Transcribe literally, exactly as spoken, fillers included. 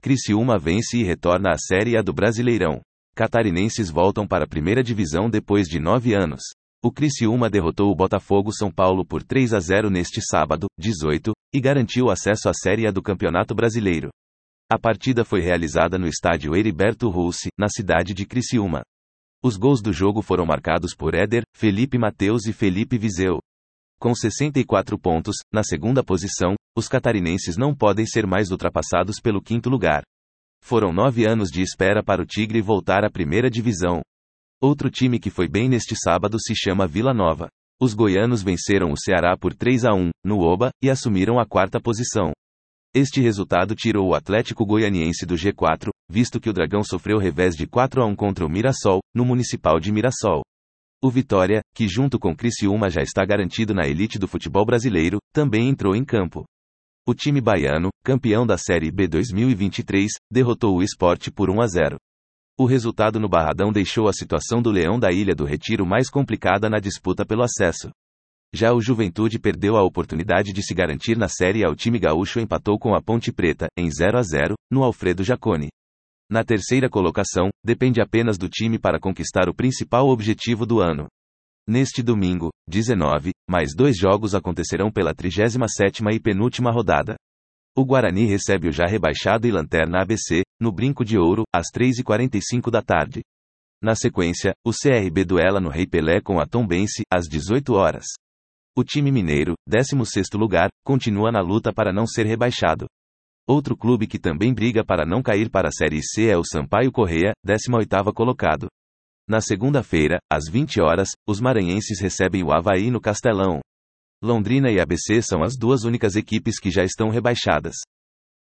Criciúma vence e retorna à Série A do Brasileirão. Catarinenses voltam para a primeira divisão depois de nove anos. O Criciúma derrotou o Botafogo São Paulo por três a zero neste sábado, dezoito, e garantiu acesso à Série A do Campeonato Brasileiro. A partida foi realizada no estádio Heriberto Russi, na cidade de Criciúma. Os gols do jogo foram marcados por Éder, Felipe Mateus e Felipe Viseu. Com sessenta e quatro pontos, na segunda posição, os catarinenses não podem ser mais ultrapassados pelo quinto lugar. Foram nove anos de espera para o Tigre voltar à primeira divisão. Outro time que foi bem neste sábado se chama Vila Nova. Os goianos venceram o Ceará por três a um, no Oba, e assumiram a quarta posição. Este resultado tirou o Atlético Goianiense do G quatro, visto que o Dragão sofreu revés de quatro a um contra o Mirassol, no Municipal de Mirassol. O Vitória, que junto com Criciúma já está garantido na elite do futebol brasileiro, também entrou em campo. O time baiano, campeão da Série B dois mil e vinte e três, derrotou o Sport por um a zero. O resultado no Barradão deixou a situação do Leão da Ilha do Retiro mais complicada na disputa pelo acesso. Já o Juventude perdeu a oportunidade de se garantir na Série A. O time gaúcho empatou com a Ponte Preta, em zero a zero, no Alfredo Jaconi. Na terceira colocação, depende apenas do time para conquistar o principal objetivo do ano. Neste domingo, dezenove, mais dois jogos acontecerão pela trigésima sétima e penúltima rodada. O Guarani recebe o já rebaixado e Lanterna A B C, no Brinco de Ouro, às três e quarenta e cinco da tarde. Na sequência, o C R B duela no Rei Pelé com a Tombense, às dezoito horas. O time mineiro, décimo sexto lugar, continua na luta para não ser rebaixado. Outro clube que também briga para não cair para a Série C é o Sampaio Corrêa, décimo oitavo colocado. Na segunda-feira, às vinte horas, os maranhenses recebem o Avaí no Castelão. Londrina e A B C são as duas únicas equipes que já estão rebaixadas.